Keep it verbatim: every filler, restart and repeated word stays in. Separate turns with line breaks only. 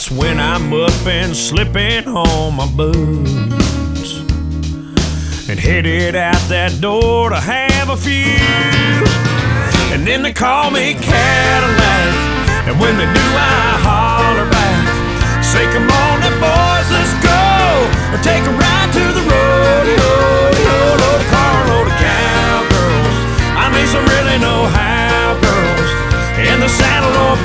That's when I'm up and slipping on my boots and headed out that door to have a few. And then they call me Cadillac,